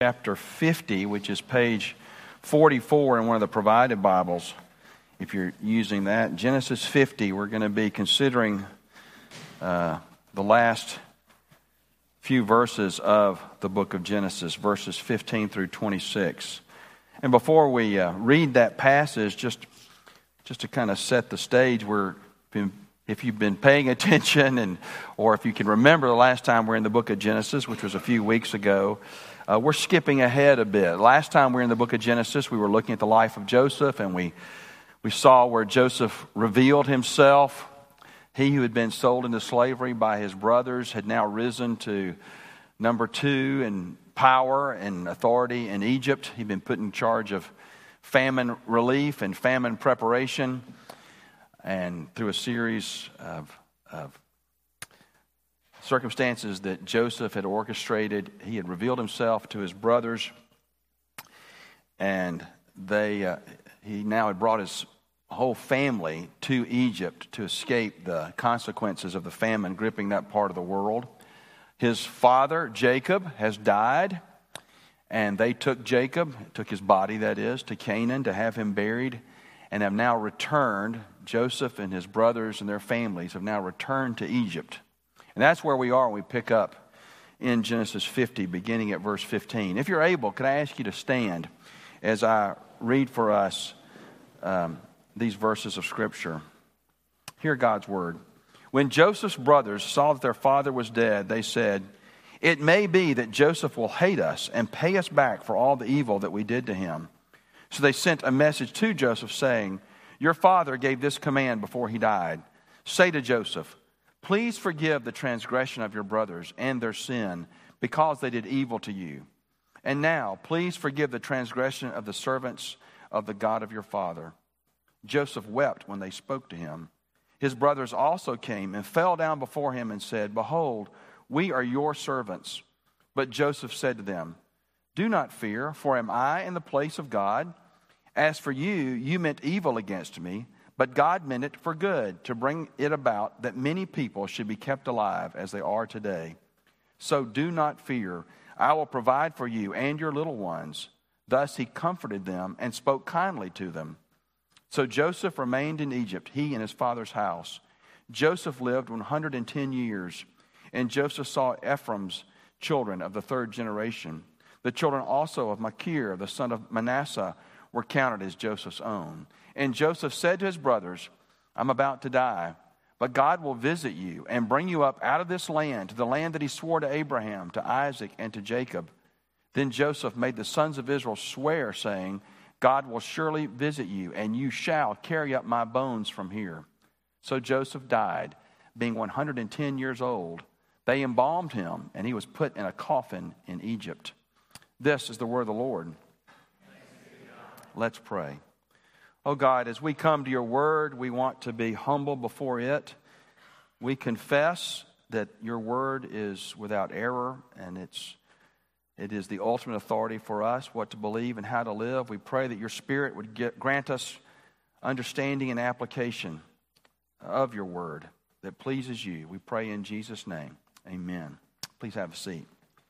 Chapter 50, which is page 44 in one of the provided Bibles, if you're using that. Genesis 50, we're going to be considering the last few verses of the book of Genesis, verses 15 through 26. And before we read that passage, just to kind of set the stage, if you've been paying attention or if you can remember the last time we're in the book of Genesis, which was a few weeks ago, we're skipping ahead a bit. Last time we were in the book of Genesis, we were looking at the life of Joseph, and we saw where Joseph revealed himself. He who had been sold into slavery by his brothers had now risen to number 2 in power and authority in Egypt. He'd been put in charge of famine relief and famine preparation. And through a series of circumstances that Joseph had orchestrated, he had revealed himself to his brothers, and he now had brought his whole family to Egypt to escape the consequences of the famine gripping that part of the world. His father, Jacob, has died, and they took his body, that is, to Canaan to have him buried, and have now returned. Joseph and his brothers and their families have now returned to Egypt. And that's where we are when we pick up in Genesis 50, beginning at verse 15. If you're able, could I ask you to stand as I read for us these verses of Scripture? Hear God's word. When Joseph's brothers saw that their father was dead, they said, "It may be that Joseph will hate us and pay us back for all the evil that we did to him." So they sent a message to Joseph saying, "Your father gave this command before he died. Say to Joseph, 'Please forgive the transgression of your brothers and their sin, because they did evil to you. And now, please forgive the transgression of the servants of the God of your father.' Joseph wept when they spoke to him. His brothers also came and fell down before him and said, 'Behold, we are your servants.' But Joseph said to them, 'Do not fear, for am I in the place of God? As for you, you meant evil against me, but God meant it for good, to bring it about that many people should be kept alive as they are today. So do not fear. I will provide for you and your little ones.' Thus he comforted them and spoke kindly to them. So Joseph remained in Egypt, he and his father's house. Joseph lived 110 years, and Joseph saw Ephraim's children of the 3rd generation. The children also of Machir, the son of Manasseh, were counted as Joseph's own. And Joseph said to his brothers, 'I'm about to die, but God will visit you and bring you up out of this land to the land that he swore to Abraham, to Isaac, and to Jacob.' Then Joseph made the sons of Israel swear, saying, 'God will surely visit you, and you shall carry up my bones from here.' So Joseph died, being 110 years old. They embalmed him, and he was put in a coffin in Egypt." This is the word of the Lord. Let's pray. Oh God, as we come to your word, we want to be humble before it. We confess that your word is without error, and it is the ultimate authority for us, what to believe and how to live. We pray that your Spirit would grant us understanding and application of your word that pleases you. We pray in Jesus' name. Amen. Please have a seat.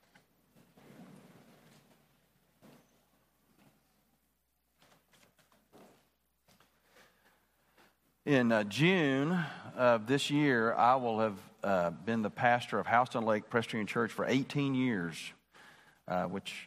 In June of this year, I will have been the pastor of Houston Lake Presbyterian Church for 18 years, which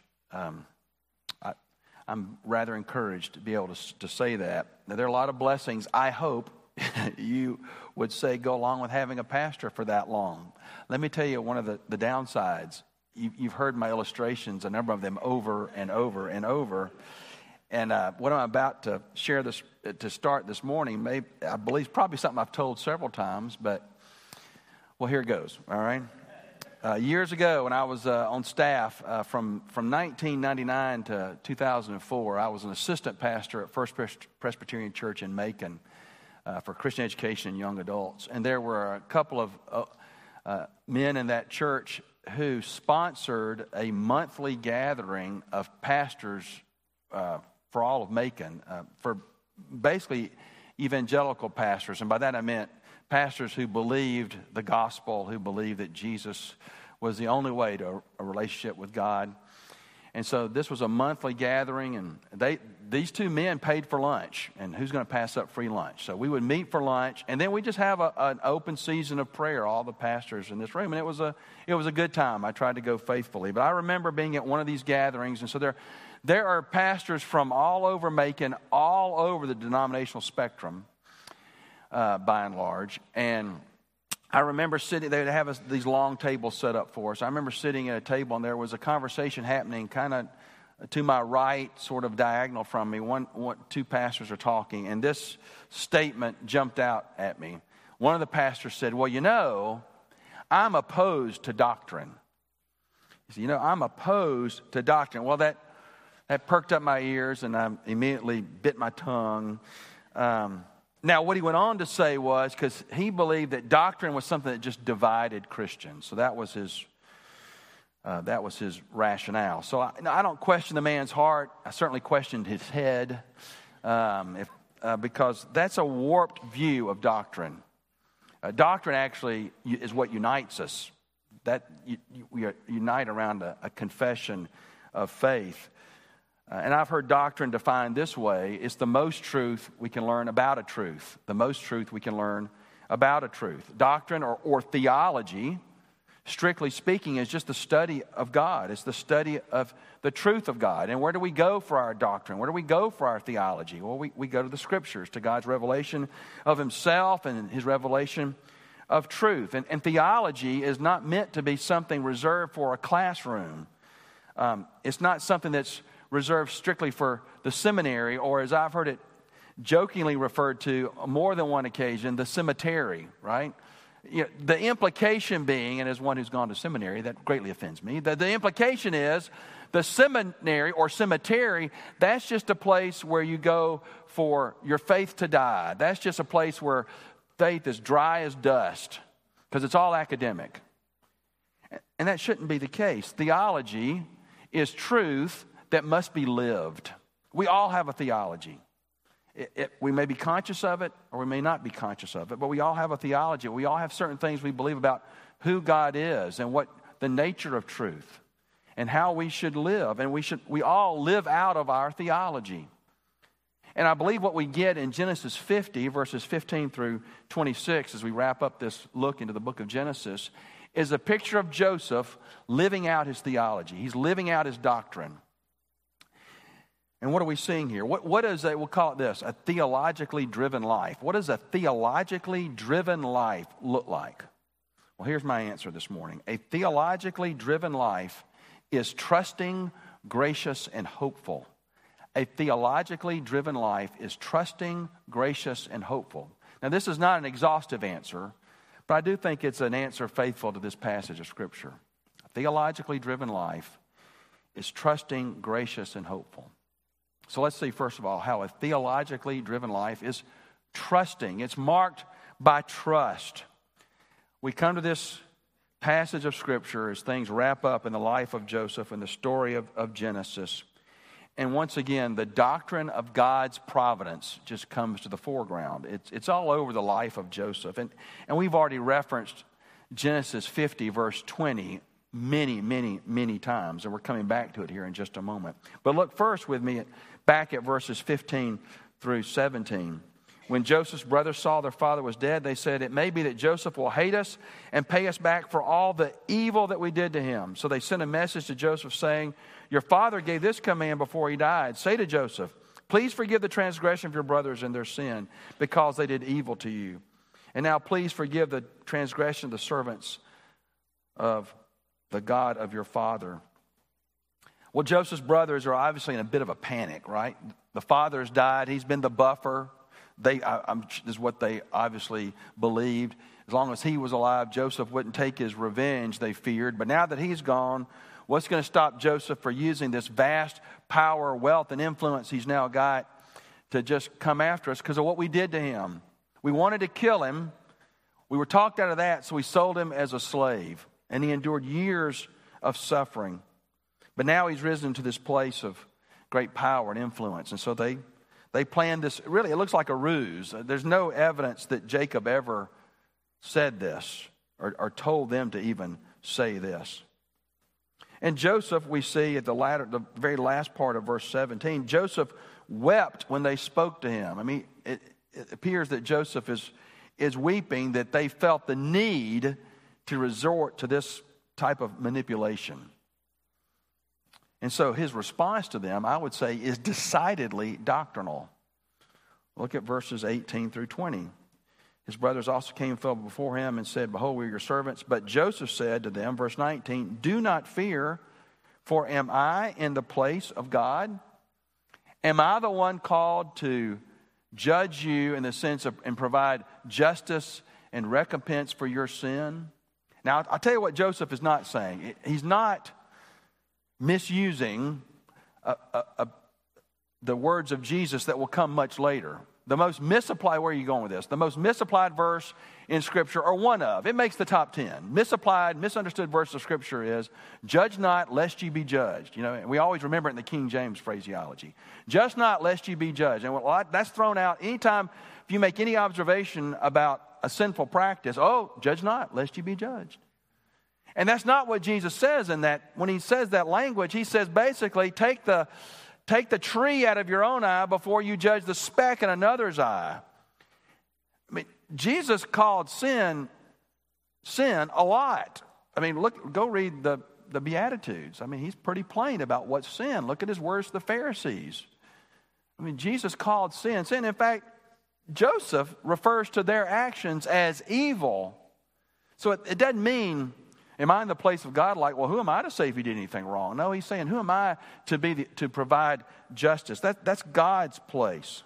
I'm rather encouraged to be able to say that. Now, there are a lot of blessings, I hope you would say, go along with having a pastor for that long. Let me tell you one of the downsides. You've heard my illustrations, a number of them over and over and over. And what I'm about to share to start this morning, I believe probably something I've told several times, but, well, here it goes, all right? Years ago, when I was on staff, from 1999 to 2004, I was an assistant pastor at First Presbyterian Church in Macon for Christian education and young adults. And there were a couple of men in that church who sponsored a monthly gathering of pastors for all of Macon, for basically evangelical pastors. And by that I meant pastors who believed the gospel, who believed that Jesus was the only way to a relationship with God. And so this was a monthly gathering, and these two men paid for lunch. And who's going to pass up free lunch? So we would meet for lunch, and then we just have an open season of prayer, all the pastors in this room. And it was a good time. I tried to go faithfully. But I remember being at one of these gatherings, and so there are pastors from all over Macon, all over the denominational spectrum, by and large. And I remember sitting, they would have these long tables set up for us. I remember sitting at a table, and there was a conversation happening kind of to my right, sort of diagonal from me. Two pastors are talking, and this statement jumped out at me. One of the pastors said, well, you know, I'm opposed to doctrine. He said, you know, I'm opposed to doctrine. Well, that perked up my ears, and I immediately bit my tongue. Now, what he went on to say was, because he believed that doctrine was something that just divided Christians. So that was his rationale. So I don't question the man's heart. I certainly questioned his head, because that's a warped view of doctrine. Doctrine actually is what unites us. We unite around a confession of faith. And I've heard doctrine defined this way: it's the most truth we can learn about a truth. The most truth we can learn about a truth. Doctrine or theology, strictly speaking, is just the study of God. It's the study of the truth of God. And where do we go for our doctrine? Where do we go for our theology? Well, we go to the Scriptures, to God's revelation of Himself and His revelation of truth. And theology is not meant to be something reserved for a classroom. It's not something that's reserved strictly for the seminary, or as I've heard it jokingly referred to on more than one occasion, the cemetery, right? You know, the implication being, and as one who's gone to seminary, that greatly offends me, the implication is the seminary or cemetery, that's just a place where you go for your faith to die. That's just a place where faith is dry as dust, because it's all academic. And that shouldn't be the case. Theology is truth that must be lived. We all have a theology. We may be conscious of it, or we may not be conscious of it, but we all have a theology. We all have certain things we believe about who God is and what the nature of truth and how we should live. And we all live out of our theology. And I believe what we get in Genesis 50, verses 15 through 26, as we wrap up this look into the book of Genesis, is a picture of Joseph living out his theology. He's living out his doctrine. And what are we seeing here? What is we'll call it this, a theologically driven life. What does a theologically driven life look like? Well, here's my answer this morning. A theologically driven life is trusting, gracious, and hopeful. A theologically driven life is trusting, gracious, and hopeful. Now, this is not an exhaustive answer, but I do think it's an answer faithful to this passage of Scripture. A theologically driven life is trusting, gracious, and hopeful. So let's see, first of all, how a theologically driven life is trusting. It's marked by trust. We come to this passage of Scripture as things wrap up in the life of Joseph and the story of Genesis. And once again, the doctrine of God's providence just comes to the foreground. It's all over the life of Joseph. And we've already referenced Genesis 50, verse 20, many times. And we're coming back to it here in just a moment. But look first with me back at verses 15 through 17. When Joseph's brothers saw their father was dead, they said, "It may be that Joseph will hate us and pay us back for all the evil that we did to him." So they sent a message to Joseph saying, "Your father gave this command before he died. Say to Joseph, please forgive the transgression of your brothers and their sin, because they did evil to you. And now please forgive the transgression of the servants of the God of your father." Well, Joseph's brothers are obviously in a bit of a panic, right? The father's died. He's been the buffer. This is what they obviously believed. As long as he was alive, Joseph wouldn't take his revenge, they feared. But now that he's gone, what's going to stop Joseph from using this vast power, wealth, and influence he's now got to just come after us because of what we did to him? We wanted to kill him. We were talked out of that, so we sold him as a slave. And he endured years of suffering. But now he's risen to this place of great power and influence. And so they planned this. Really, it looks like a ruse. There's no evidence that Jacob ever said this or told them to even say this. And Joseph, we see at the very last part of verse 17, Joseph wept when they spoke to him. I mean, it appears that Joseph is weeping, that they felt the need to resort to this type of manipulation. And so his response to them, I would say, is decidedly doctrinal. Look at verses 18 through 20. His brothers also came and fell before him and said, "Behold, we are your servants." But Joseph said to them, verse 19, "Do not fear, for am I in the place of God? Am I the one called to judge you in the sense of and provide justice and recompense for your sin?" Now, I'll tell you what Joseph is not saying. He's not misusing the words of Jesus that will come much later. The most misapplied, where are you going with this? The most misapplied verse in Scripture, or one of, it makes the top 10. Misapplied, misunderstood verse of Scripture is, "Judge not, lest ye be judged." You know, and we always remember it in the King James phraseology. "Judge not, lest ye be judged." And that's thrown out anytime if you make any observation about a sinful practice. "Oh, judge not, lest ye be judged." And that's not what Jesus says in that. When he says that language, he says basically, take the tree out of your own eye before you judge the speck in another's eye. I mean, Jesus called sin a lot. I mean, go read the Beatitudes. I mean, he's pretty plain about what's sin. Look at his words to the Pharisees. I mean, Jesus called sin. In fact, Joseph refers to their actions as evil. So it doesn't mean, am I in the place of God? Like, well, who am I to say if he did anything wrong? No, he's saying, who am I to provide justice? That's God's place.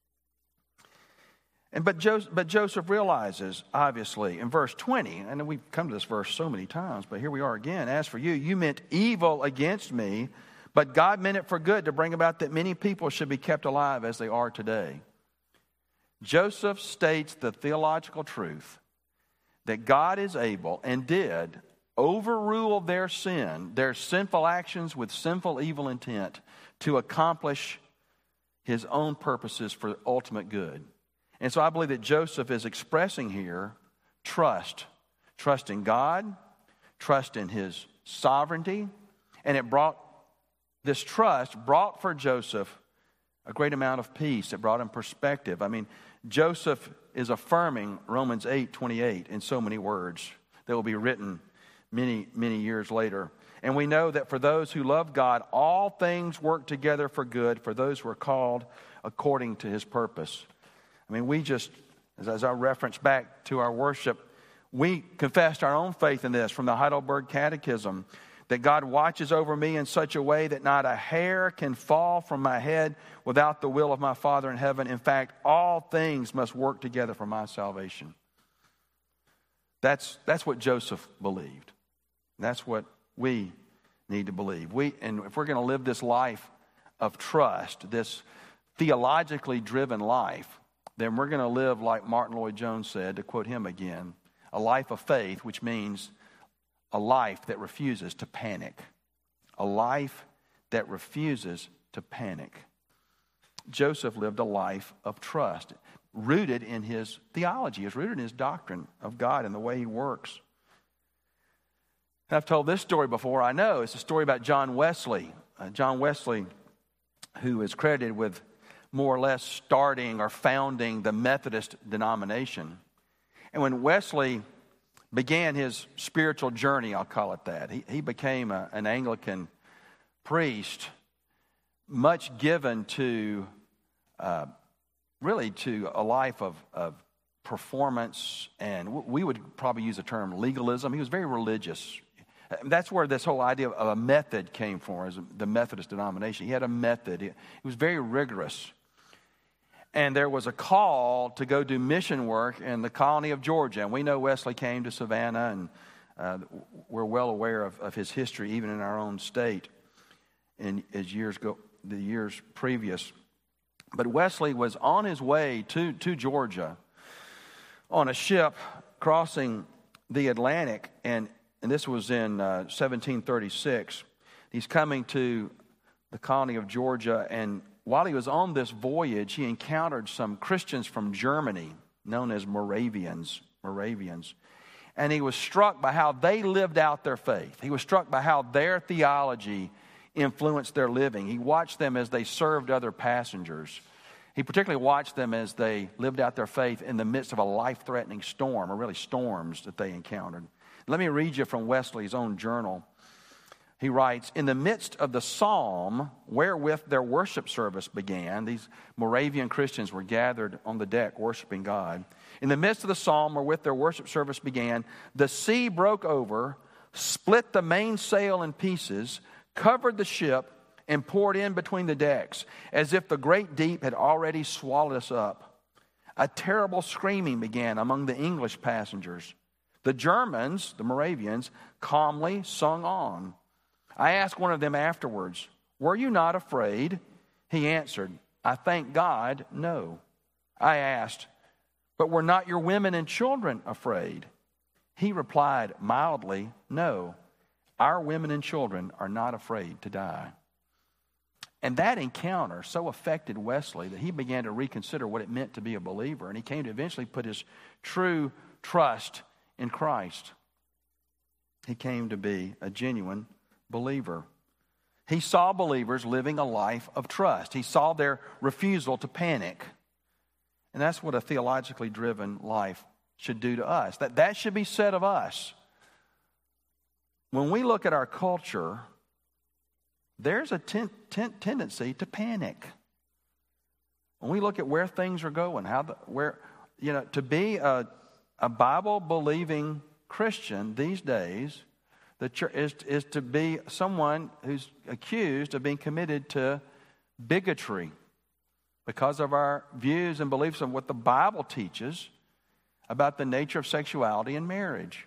But Joseph realizes, obviously, in verse 20, and we've come to this verse so many times, but here we are again. "As for you, you meant evil against me, but God meant it for good, to bring about that many people should be kept alive as they are today." Joseph states the theological truth that God is able and did overrule their sin, their sinful actions with sinful evil intent, to accomplish his own purposes for ultimate good. And so I believe that Joseph is expressing here trust in God, trust in his sovereignty, and this trust brought for Joseph a great amount of peace. It brought him perspective. I mean, Joseph is affirming Romans 8:28 in so many words that will be written many, many years later. And we know that for those who love God, all things work together for good for those who are called according to his purpose. I mean, we just, as I reference back to our worship, we confessed our own faith in this from the Heidelberg Catechism, that God watches over me in such a way that not a hair can fall from my head without the will of my Father in heaven. In fact, all things must work together for my salvation. That's what Joseph believed. That's what we need to believe. And if we're going to live this life of trust, this theologically driven life, then we're going to live like Martin Lloyd-Jones said, to quote him again, a life of faith, which means a life that refuses to panic. A life that refuses to panic. Joseph lived a life of trust, rooted in his theology, is rooted in his doctrine of God and the way he works. I've told this story before, I know. It's a story about John Wesley. John Wesley, who is credited with more or less starting or founding the Methodist denomination. And when Wesley began his spiritual journey, I'll call it that, he became an Anglican priest, much given to, really to a life of performance, and we would probably use the term legalism. He was very religious. That's where this whole idea of a method came from, the Methodist denomination. He had a method. He was very rigorous. And there was a call to go do mission work in the colony of Georgia. And we know Wesley came to Savannah, and we're well aware of his history, even in our own state, the years previous. But Wesley was on his way to Georgia on a ship crossing the Atlantic, and this was in 1736. He's coming to the colony of Georgia, and while he was on this voyage, he encountered some Christians from Germany, known as Moravians. and he was struck by how they lived out their faith. He was struck by how their theology influenced their living. He watched them as they served other passengers. He particularly watched them as they lived out their faith in the midst of a life-threatening storm, or really storms that they encountered. Let me read you from Wesley's own journal. He writes, in the midst of the psalm wherewith their worship service began, these Moravian Christians were gathered on the deck worshiping God. In the midst of the psalm wherewith their worship service began, the sea broke over, split the mainsail in pieces, covered the ship, and poured in between the decks, as if the great deep had already swallowed us up. A terrible screaming began among the English passengers. The Germans, the Moravians, calmly sung on. I asked one of them afterwards, were you not afraid? He answered, I thank God, no. I asked, but were not your women and children afraid? He replied mildly, no. Our women and children are not afraid to die. And that encounter so affected Wesley that he began to reconsider what it meant to be a believer. And he came to eventually put his true trust in Christ. He came to be a genuine believer. He saw believers living a life of trust. He saw their refusal to panic. And that's what a theologically driven life should do to us. That should be said of us. When we look at our culture, there's a tendency to panic. When we look at where things are going, to be a Bible-believing Christian these days, the church is to be someone who's accused of being committed to bigotry because of our views and beliefs of what the Bible teaches about the nature of sexuality and marriage.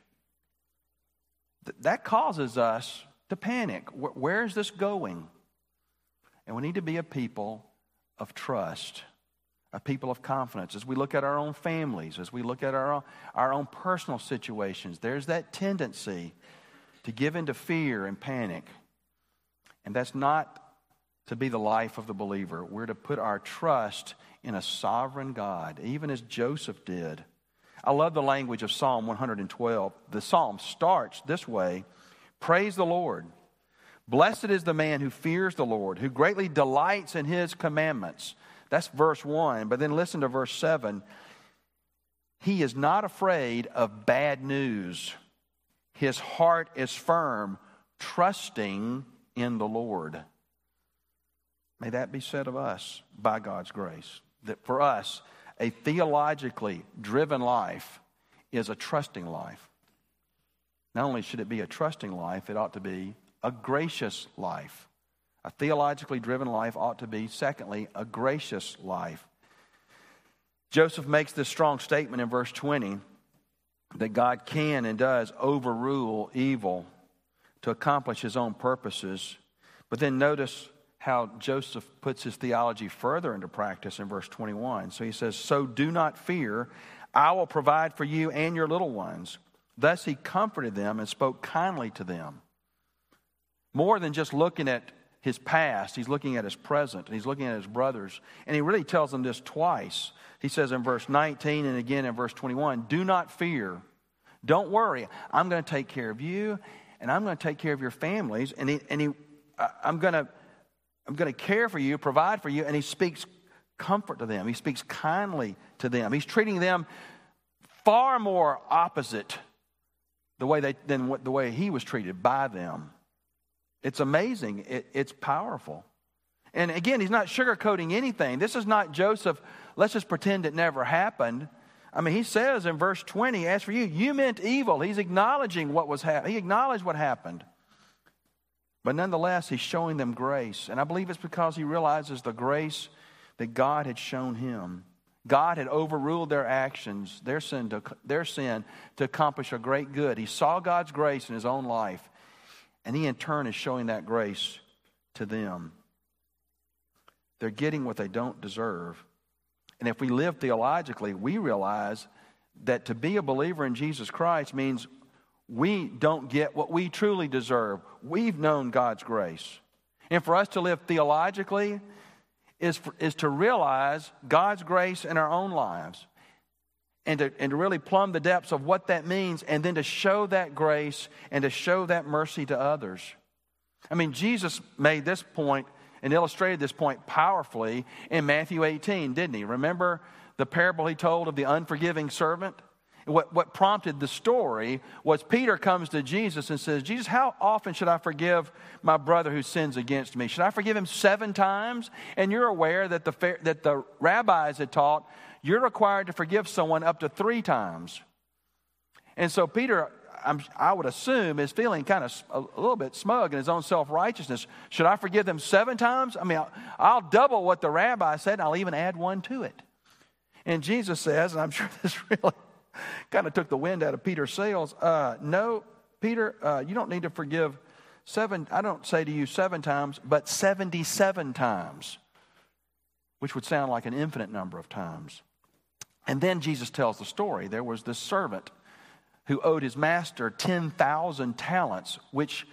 That causes us to panic. Where is this going? And we need to be a people of trust, a people of confidence. As we look at our own families, as we look at our own personal situations, there's that tendency to give into fear and panic. And that's not to be the life of the believer. We're to put our trust in a sovereign God, even as Joseph did. I love the language of Psalm 112. The psalm starts this way, praise the Lord. Blessed is the man who fears the Lord, who greatly delights in his commandments. That's verse 1. But then listen to verse 7. He is not afraid of bad news. His heart is firm, trusting in the Lord. May that be said of us by God's grace. That for us, a theologically driven life is a trusting life. Not only should it be a trusting life, it ought to be a gracious life. A theologically driven life ought to be, secondly, a gracious life. Joseph makes this strong statement in verse 20 that God can and does overrule evil to accomplish his own purposes. But then notice how Joseph puts his theology further into practice in verse 21. So he says, so do not fear, I will provide for you and your little ones. Thus he comforted them and spoke kindly to them. More than just looking at his past, he's looking at his present, and he's looking at his brothers. And he really tells them this twice. He says in verse 19 and again in verse 21, do not fear. Don't worry. I'm going to take care of you, and I'm going to take care of your families. I'm going to care for you, provide for you. And he speaks comfort to them. He speaks kindly to them. He's treating them far more opposite than the way he was treated by them. It's amazing. It's powerful. And again, he's not sugarcoating anything. This is not Joseph, let's just pretend it never happened. I mean, he says in verse 20, as for you, you meant evil. He's acknowledging what was happening. He acknowledged what happened. But nonetheless, he's showing them grace. And I believe it's because he realizes the grace that God had shown him. God had overruled their actions, their sin to accomplish a great good. He saw God's grace in his own life. And he in turn is showing that grace to them. They're getting what they don't deserve. And if we live theologically, we realize that to be a believer in Jesus Christ means we don't get what we truly deserve. We've known God's grace. And for us to live theologically is to realize God's grace in our own lives. and to really plumb the depths of what that means, and then to show that grace and to show that mercy to others. I mean, Jesus made this point and illustrated this point powerfully in Matthew 18, didn't he? Remember the parable he told of the unforgiving servant? What prompted the story was Peter comes to Jesus and says, Jesus, how often should I forgive my brother who sins against me? Should I forgive him 7 times? And you're aware that the rabbis had taught you're required to forgive someone up to 3 times. And so Peter, I would assume, is feeling kind of a little bit smug in his own self-righteousness. Should I forgive them 7 times? I mean, I'll double what the rabbi said, and I'll even add 1 to it. And Jesus says, and I'm sure this really kind of took the wind out of Peter's sails. No, Peter, you don't need to forgive 7. I don't say to you 7 times, but 77 times, which would sound like an infinite number of times. And then Jesus tells the story. There was this servant who owed his master 10,000 talents, which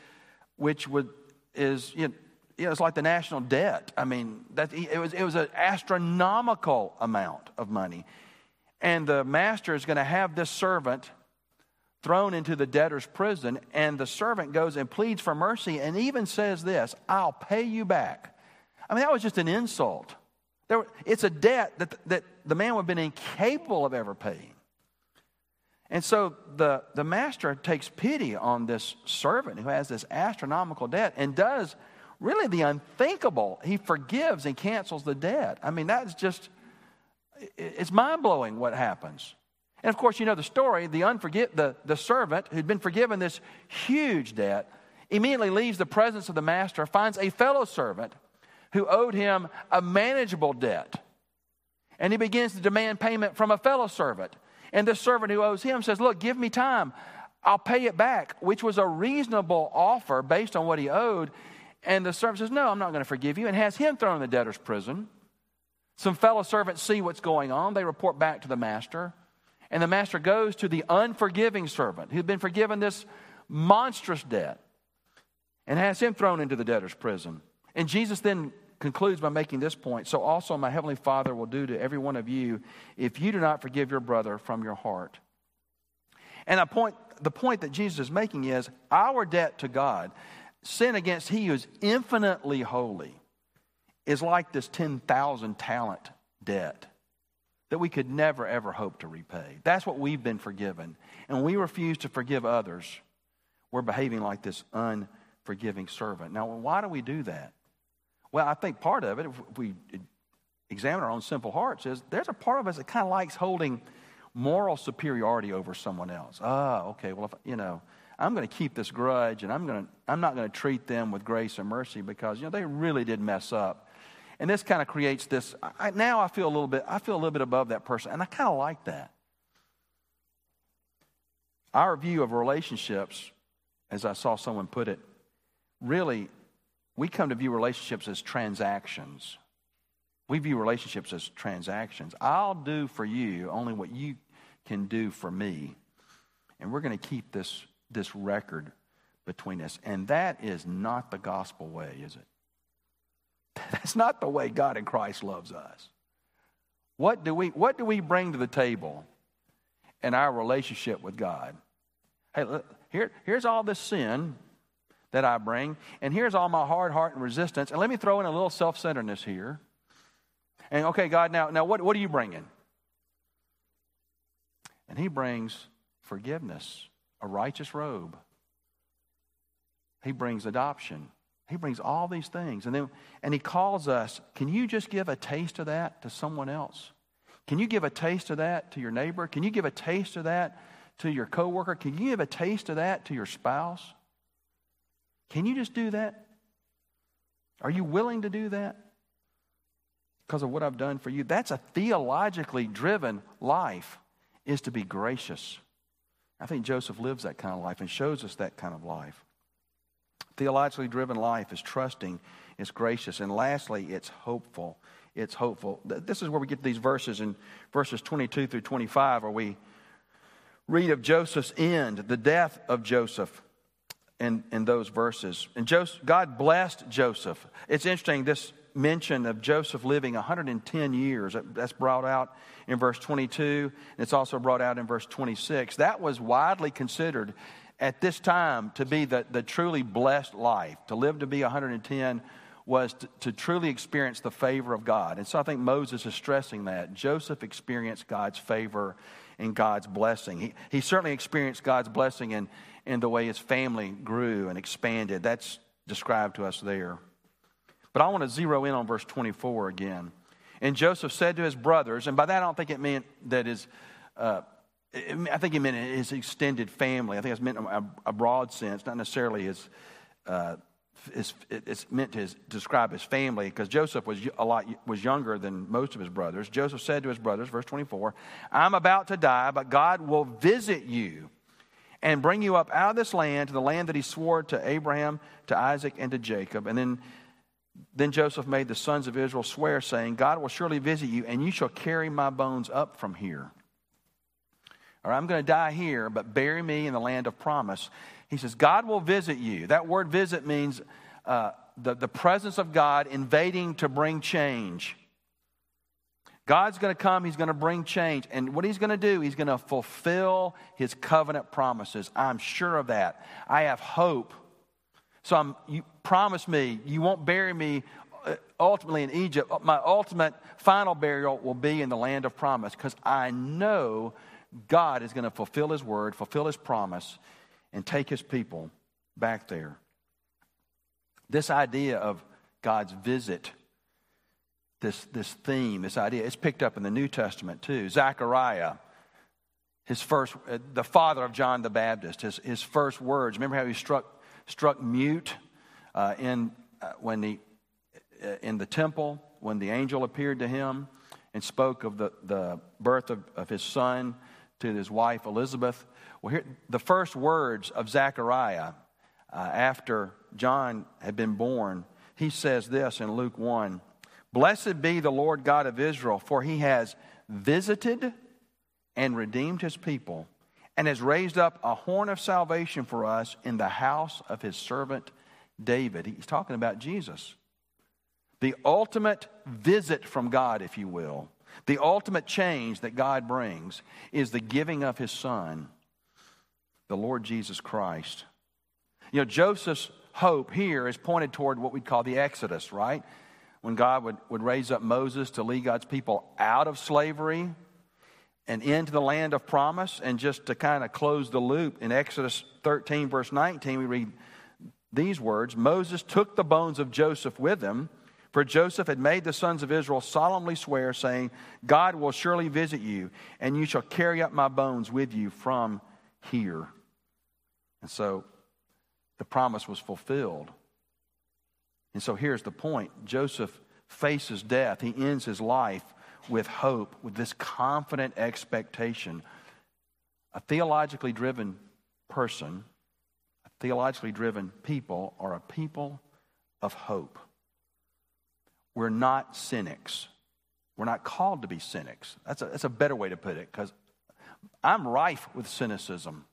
is it's like the national debt. I mean, it was an astronomical amount of money. And the master is going to have this servant thrown into the debtor's prison, and the servant goes and pleads for mercy and even says this, I'll pay you back. I mean, that was just an insult. It's a debt that the man would have been incapable of ever paying. And so the master takes pity on this servant who has this astronomical debt and does really the unthinkable. He forgives and cancels the debt. I mean, that's just, it's mind-blowing what happens. And of course, you know the story. The servant who'd been forgiven this huge debt immediately leaves the presence of the master, finds a fellow servant who owed him a manageable debt. And he begins to demand payment from a fellow servant. And this servant who owes him says, look, give me time. I'll pay it back, which was a reasonable offer based on what he owed. And the servant says, no, I'm not going to forgive you, and has him thrown in the debtor's prison. Some fellow servants see what's going on. They report back to the master. And the master goes to the unforgiving servant who'd been forgiven this monstrous debt and has him thrown into the debtor's prison. And Jesus then concludes by making this point. So also my heavenly Father will do to every one of you if you do not forgive your brother from your heart. And the point that Jesus is making is our debt to God, sin against He who is infinitely holy, is like this 10,000 talent debt that we could never, ever hope to repay. That's what we've been forgiven. And when we refuse to forgive others, we're behaving like this unforgiving servant. Now, why do we do that? Well, I think part of it, if we examine our own simple hearts, is there's a part of us that kind of likes holding moral superiority over someone else. Okay, well, I'm going to keep this grudge, and I'm not going to treat them with grace and mercy because they really did mess up. And this kind of creates this. Now I feel a little bit above that person, and I kind of like that. Our view of relationships, as I saw someone put it, really, we come to view relationships as transactions. We view relationships as transactions. I'll do for you only what you can do for me. And we're going to keep this record between us. And that is not the gospel way, is it? That's not the way God in Christ loves us. What do we bring to the table in our relationship with God? Hey, look, here's all this sin that I bring, and here's all my hard heart and resistance, and let me throw in a little self-centeredness here. And okay, God, now what are you bringing? And He brings forgiveness, a righteous robe. He brings adoption. He brings all these things. And He calls us, can you just give a taste of that to someone else? Can you give a taste of that to your neighbor? Can you give a taste of that to your coworker? Can you give a taste of that to your spouse? Can you just do that? Are you willing to do that? Because of what I've done for you. That's a theologically driven life, is to be gracious. I think Joseph lives that kind of life and shows us that kind of life. Theologically driven life is trusting, it's gracious, and lastly, it's hopeful. It's hopeful. This is where we get these verses in verses 22 through 25, where we read of Joseph's end, the death of Joseph. In those verses. And God blessed Joseph. It's interesting, this mention of Joseph living 110 years. That's brought out in verse 22, and it's also brought out in verse 26. That was widely considered at this time to be the truly blessed life. To live to be 110 was to truly experience the favor of God. And so I think Moses is stressing that. Joseph experienced God's favor and God's blessing. He certainly experienced God's blessing in the way his family grew and expanded. That's described to us there. But I want to zero in on verse 24 again. And Joseph said to his brothers, and by that I don't think it meant that I think it meant his extended family. I think it's meant in a broad sense, not necessarily it's meant to describe his family, because Joseph was younger than most of his brothers. Joseph said to his brothers, verse 24, I'm about to die, but God will visit you and bring you up out of this land to the land that he swore to Abraham, to Isaac, and to Jacob. And then Joseph made the sons of Israel swear, saying, God will surely visit you, and you shall carry my bones up from here. Or I'm going to die here, but bury me in the land of promise. He says, God will visit you. That word visit means the presence of God invading to bring change. God's going to come. He's going to bring change. And what he's going to do, he's going to fulfill his covenant promises. I'm sure of that. I have hope. So you promise me you won't bury me ultimately in Egypt. My ultimate final burial will be in the land of promise, because I know God is going to fulfill his word, fulfill his promise, and take his people back there. This idea of God's visit, this theme, this idea, it's picked up in the New Testament too. Zechariah, the father of John the Baptist, his first words. Remember how he struck mute in the temple when the angel appeared to him and spoke of the birth of his son to his wife Elizabeth. Well, here the first words of Zechariah after John had been born, he says this in Luke 1, Blessed be the Lord God of Israel, for he has visited and redeemed his people, and has raised up a horn of salvation for us in the house of his servant David. He's talking about Jesus. The ultimate visit from God, if you will, the ultimate change that God brings is the giving of his Son, the Lord Jesus Christ. You know, Joseph's hope here is pointed toward what we'd call the Exodus, right? When God would raise up Moses to lead God's people out of slavery and into the land of promise. And just to kind of close the loop, in Exodus 13, verse 19, we read these words, Moses took the bones of Joseph with him, for Joseph had made the sons of Israel solemnly swear, saying, God will surely visit you, and you shall carry up my bones with you from here. And so the promise was fulfilled. And so here's the point. Joseph faces death. He ends his life with hope, with this confident expectation. A theologically driven person, a theologically driven people are a people of hope. We're not cynics. We're not called to be cynics. That's a better way to put it, because I'm rife with cynicism.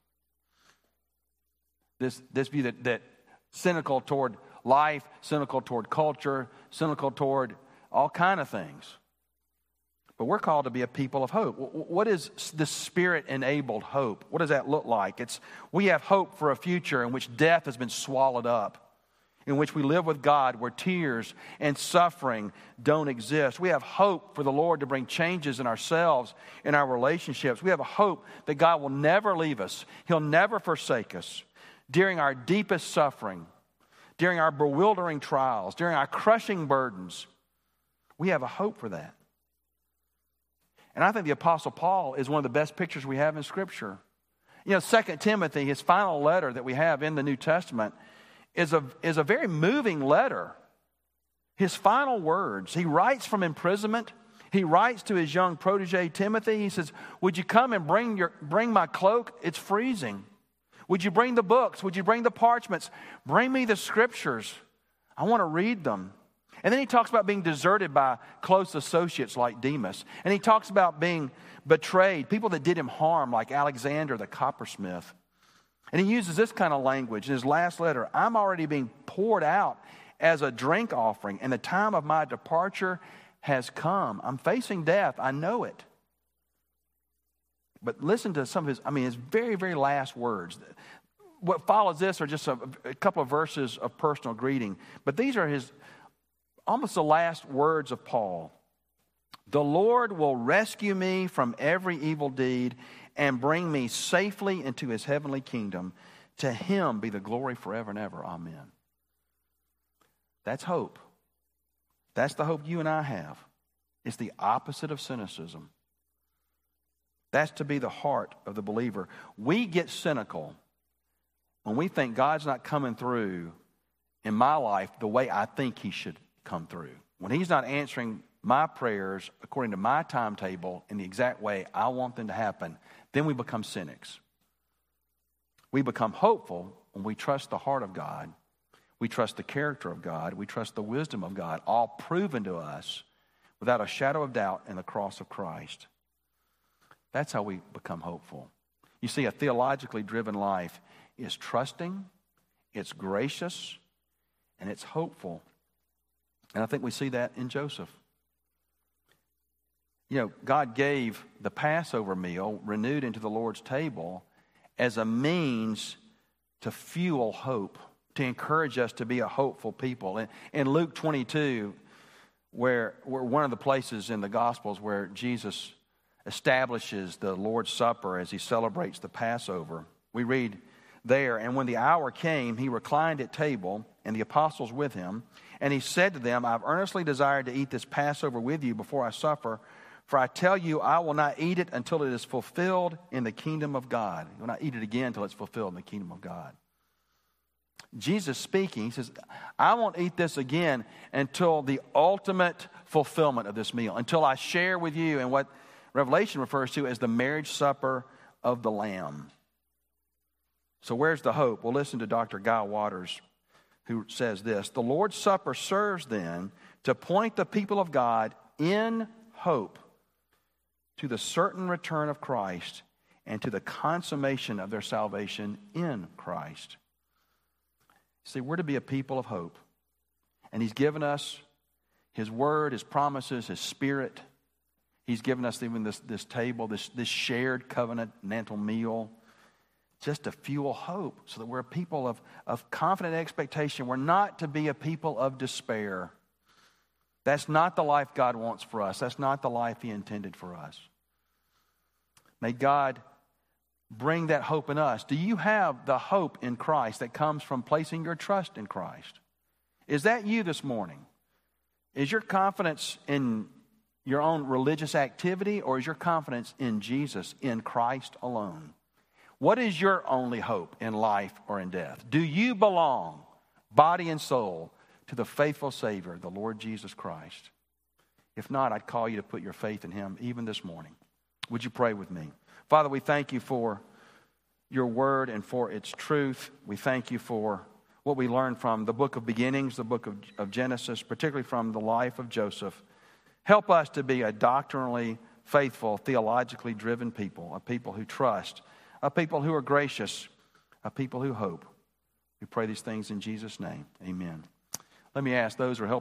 This view that cynical toward life, cynical toward culture, cynical toward all kind of things. But we're called to be a people of hope. What is the Spirit-enabled hope? What does that look like? We have hope for a future in which death has been swallowed up, in which we live with God, where tears and suffering don't exist. We have hope for the Lord to bring changes in ourselves, in our relationships. We have a hope that God will never leave us. He'll never forsake us during our deepest suffering, during our bewildering trials, during our crushing burdens. We have a hope for that. And I think the Apostle Paul is one of the best pictures we have in Scripture. You know, 2 Timothy, his final letter that we have in the New Testament, is a very moving letter. His final words, he writes from imprisonment. He writes to his young protege Timothy. He says, would you come and bring my cloak? It's freezing. Would you bring the books? Would you bring the parchments? Bring me the Scriptures. I want to read them. And then he talks about being deserted by close associates like Demas. And he talks about being betrayed, people that did him harm like Alexander the coppersmith. And he uses this kind of language in his last letter. I'm already being poured out as a drink offering, and the time of my departure has come. I'm facing death. I know it. But listen to some of his very, very last words. What follows this are just a couple of verses of personal greeting. But these are almost the last words of Paul. The Lord will rescue me from every evil deed and bring me safely into his heavenly kingdom. To him be the glory forever and ever. Amen. That's hope. That's the hope you and I have. It's the opposite of cynicism. That's to be the heart of the believer. We get cynical when we think God's not coming through in my life the way I think he should come through. When he's not answering my prayers according to my timetable in the exact way I want them to happen, then we become cynics. We become hopeful when we trust the heart of God. We trust the character of God. We trust the wisdom of God, all proven to us without a shadow of doubt in the cross of Christ. That's how we become hopeful. You see, a theologically driven life is trusting, it's gracious, and it's hopeful. And I think we see that in Joseph. You know, God gave the Passover meal renewed into the Lord's table as a means to fuel hope, to encourage us to be a hopeful people. In Luke 22, where one of the places in the Gospels where Jesus establishes the Lord's Supper as he celebrates the Passover, we read there, and when the hour came, he reclined at table, and the apostles with him, and he said to them, I've earnestly desired to eat this Passover with you before I suffer, for I tell you, I will not eat it until it is fulfilled in the kingdom of God. He will not eat it again until it's fulfilled in the kingdom of God. Jesus speaking, he says, I won't eat this again until the ultimate fulfillment of this meal, until I share with you in what Revelation refers to as the marriage supper of the Lamb. So where's the hope? Well, listen to Dr. Guy Waters, who says this: the Lord's Supper serves then to point the people of God in hope to the certain return of Christ and to the consummation of their salvation in Christ. See, we're to be a people of hope. And he's given us his word, his promises, his spirit. He's given us even this table, this shared covenantal meal, just to fuel hope so that we're a people of confident expectation. We're not to be a people of despair. That's not the life God wants for us. That's not the life he intended for us. May God bring that hope in us. Do you have the hope in Christ that comes from placing your trust in Christ? Is that you this morning? Is your confidence in your own religious activity, or is your confidence in Jesus, in Christ alone? What is your only hope in life or in death? Do you belong, body and soul, to the faithful Savior, the Lord Jesus Christ? If not, I'd call you to put your faith in him even this morning. Would you pray with me? Father, we thank you for your word and for its truth. We thank you for what we learned from the book of beginnings, the book of Genesis, particularly from the life of Joseph. Help us to be a doctrinally faithful, theologically driven people, a people who trust, a people who are gracious, a people who hope. We pray these things in Jesus' name. Amen. Let me ask those who are helping